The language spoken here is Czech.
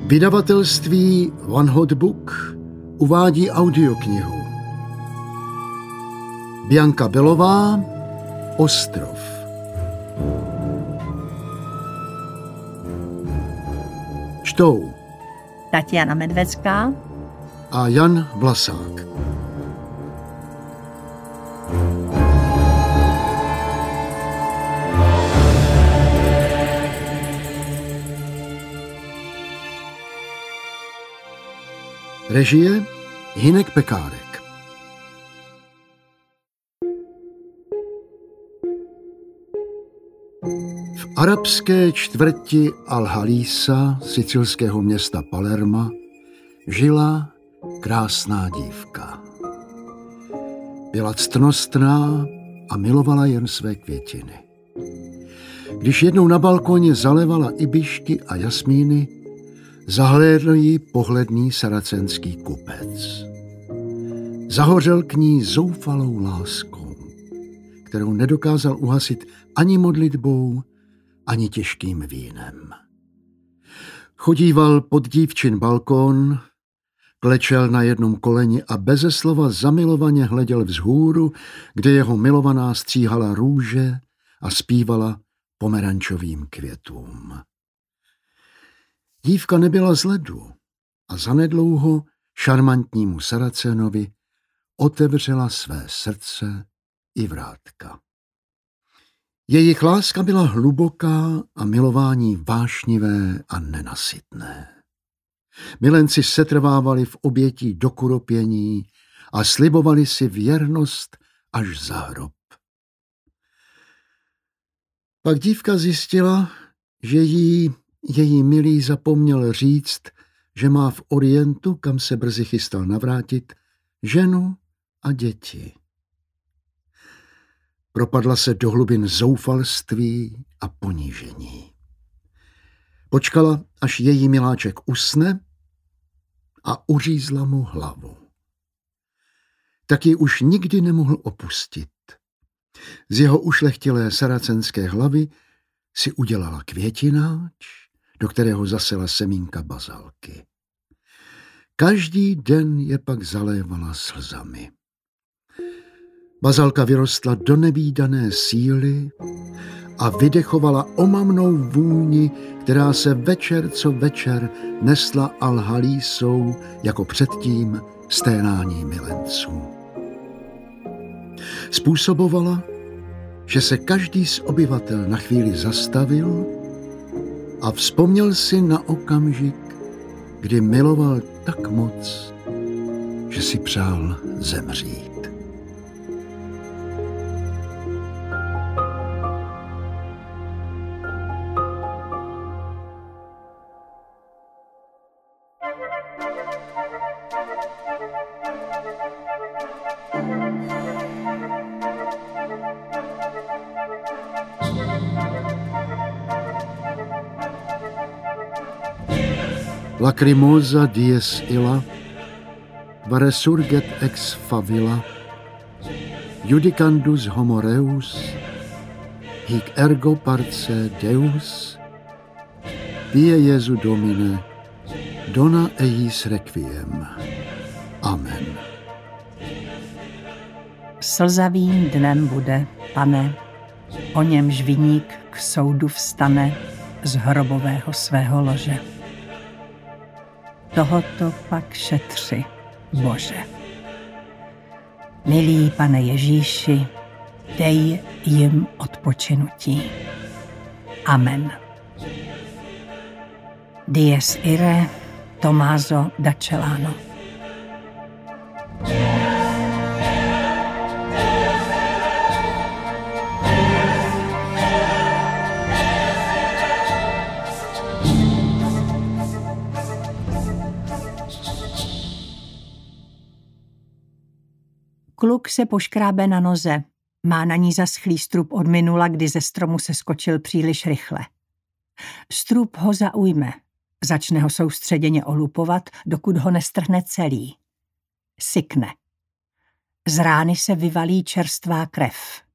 Vydavatelství One Hot Book uvádí audioknihu. Bianka Belová, Ostrov. Čtou Tatiana Medvecká a Jan Vlasák. Režie Hynek Pekárek. V arabské čtvrti Al-Halísa, sicilského města Palerma, žila krásná dívka. Byla ctnostná a milovala jen své květiny. Když jednou na balkoně zalévala ibišky a jasmíny, zahlédl ji pohledný saracenský kupec. Zahořel k ní zoufalou láskou, kterou nedokázal uhasit ani modlitbou, ani těžkým vínem. Chodíval pod dívčin balkón, klečel na jednom koleni a beze slova zamilovaně hleděl vzhůru, kde jeho milovaná stříhala růže a zpívala pomerančovým květům. Dívka nebyla z ledu a zanedlouho šarmantnímu Saracenovi otevřela své srdce i vrátka. Jejich láska byla hluboká a milování vášnivé a nenasytné. Milenci setrvávali v obětí do kuropění a slibovali si věrnost až za hrob. Pak dívka zjistila, že její milý zapomněl říct, že má v Orientu, kam se brzy chystal navrátit, ženu a děti. Propadla se do hlubin zoufalství a ponížení. Počkala, až její miláček usne a uřízla mu hlavu. Tak ji už nikdy nemohl opustit. Z jeho ušlechtilé saracenské hlavy si udělala květináč, do kterého zasela semínka bazalky. Každý den je pak zalévala slzami. Bazalka vyrostla do nevídané síly a vydechovala omamnou vůni, která se večer co večer nesla Al-Halísou jako předtím sténání milenců. Způsobovala, že se každý z obyvatel na chvíli zastavil a vzpomněl si na okamžik, kdy miloval tak moc, že si přál zemřít. Lacrimosa dies illa, quare surget ex favilla, judicandus homo reus, hic ergo parce Deus, vie Jesu Domine, dona eis requiem. Amen. Slzavým dnem bude, Pane, o němž viník k soudu vstane z hrobového svého lože. Tohoto pak šetři, Bože. Milý Pane Ježíši, dej jim odpočinutí. Amen. Dies irae, Tommaso da Celano. Kluk se poškrábe na noze. Má na ní zaschlý strup od minula, kdy ze stromu se skočil příliš rychle. Strup ho zaujme. Začne ho soustředěně olupovat, dokud ho nestrhne celý. Sykne. Z rány se vyvalí čerstvá krev.